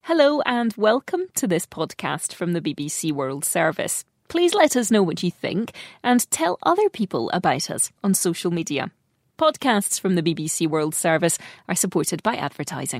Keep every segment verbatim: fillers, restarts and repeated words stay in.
Hello and welcome to this podcast from the B B C World Service. Please let us know what you think and tell other people about us on social media. Podcasts from the B B C World Service are supported by advertising.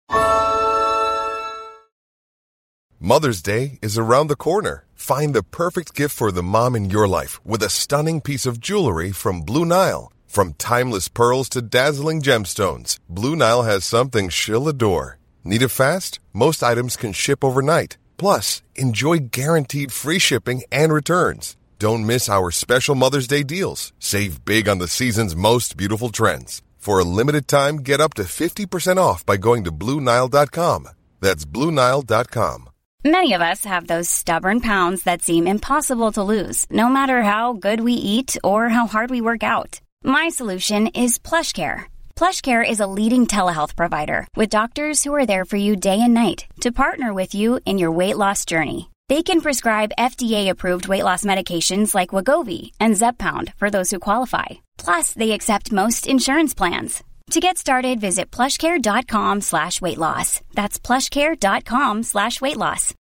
Mother's Day is around the corner. Find the perfect gift for the mom in your life with a stunning piece of jewelry from Blue Nile. From timeless pearls to dazzling gemstones, Blue Nile has something she'll adore. Need it fast? Most items can ship overnight. Plus, enjoy guaranteed free shipping and returns. Don't miss our special Mother's Day deals. Save big on the season's most beautiful trends. For a limited time, get up to fifty percent off by going to Blue Nile dot com. That's Blue Nile dot com. Many of us have those stubborn pounds that seem impossible to lose, no matter how good we eat or how hard we work out. My solution is PlushCare. PlushCare is a leading telehealth provider with doctors who are there for you day and night to partner with you in your weight loss journey. They can prescribe F D A-approved weight loss medications like Wegovy and Zepbound for those who qualify. Plus, they accept most insurance plans. To get started, visit plushcare.com slash weight loss. That's plushcare.com slash weight loss.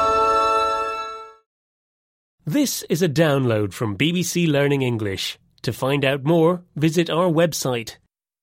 This is a download from B B C Learning English. To find out more, visit our website.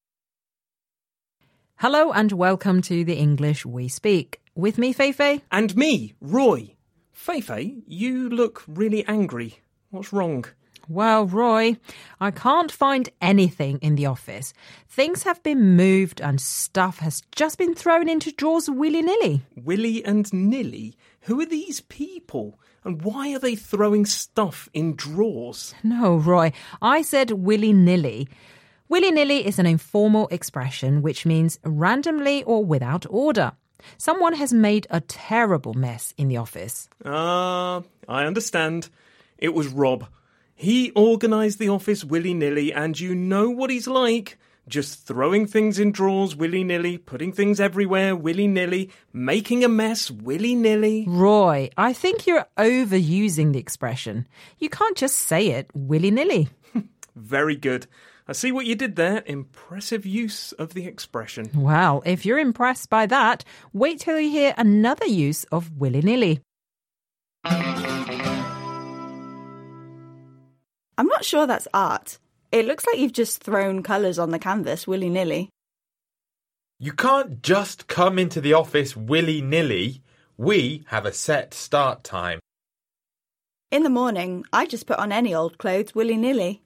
Hello and welcome to the English We Speak. With me, Feifei. And me, Roy. Feifei, you look really angry. What's wrong? Well, Roy, I can't find anything in the office. Things have been moved and stuff has just been thrown into drawers willy-nilly. Willy and nilly? Who are these people? And why are they throwing stuff in drawers? No, Roy, I said willy-nilly. Willy-nilly is an informal expression which means randomly or without order. Someone has made a terrible mess in the office. Ah, uh, I understand. It was Rob. He organised the office willy-nilly, and you know what he's like. Just throwing things in drawers willy-nilly, putting things everywhere willy-nilly, making a mess willy-nilly. Roy, I think you're overusing the expression. You can't just say it willy-nilly. Very good. I see what you did there. Impressive use of the expression. Well, if you're impressed by that, wait till you hear another use of willy-nilly. I'm not sure that's art. It looks like you've just thrown colours on the canvas willy-nilly. You can't just come into the office willy-nilly. We have a set start time. In the morning, I just put on any old clothes willy-nilly.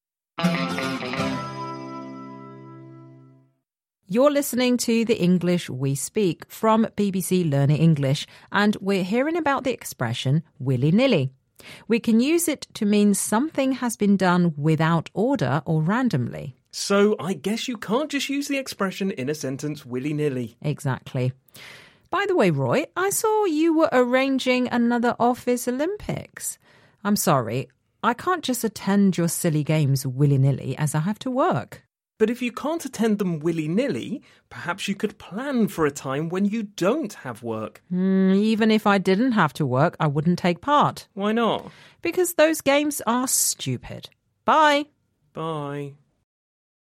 You're listening to the English We Speak from B B C Learning English, and we're hearing about the expression willy-nilly. We can use it to mean something has been done without order or randomly. So I guess you can't just use the expression in a sentence willy-nilly. Exactly. By the way, Roy, I saw you were arranging another office Olympics. I'm sorry, I can't just attend your silly games willy-nilly as I have to work. But if you can't attend them willy-nilly, perhaps you could plan for a time when you don't have work. Mm, even if I didn't have to work, I wouldn't take part. Why not? Because those games are stupid. Bye. Bye.